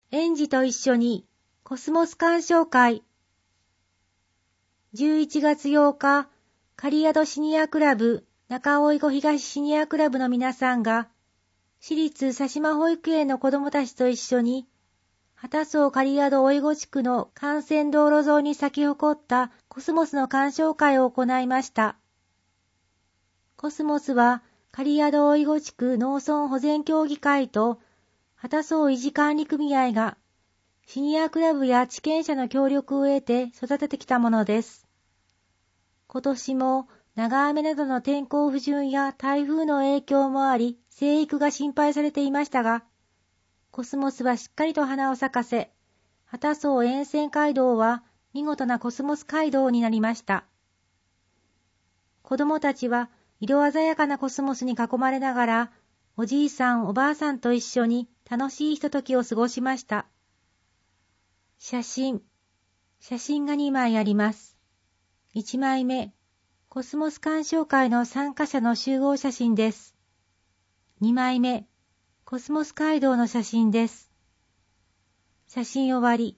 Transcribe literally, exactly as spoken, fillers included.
園児と一緒にコスモス鑑賞会。じゅういちがつようか、刈宿シニアクラブ中甥子東シニアクラブの皆さんが、私立佐島保育園の子どもたちと一緒に、畑荘刈宿甥子地区の幹線道路沿いに咲き誇ったコスモスの鑑賞会を行いました。コスモスは、刈宿甥子地区農村保全協議会と、畑荘維持管理組合が、シニアクラブや地権者の協力を得て育ててきたものです。今年も長雨などの天候不順や台風の影響もあり、生育が心配されていましたが、コスモスはしっかりと花を咲かせ、畑荘沿線街道は見事なコスモス街道になりました。子供たちは色鮮やかなコスモスに囲まれながら、おじいさんおばあさんと一緒に楽しいひとときを過ごしました。写真。写真がにまいあります。いちまいめ、コスモス鑑賞会の参加者の集合写真です。にまいめ、コスモス街道の写真です。写真終わり。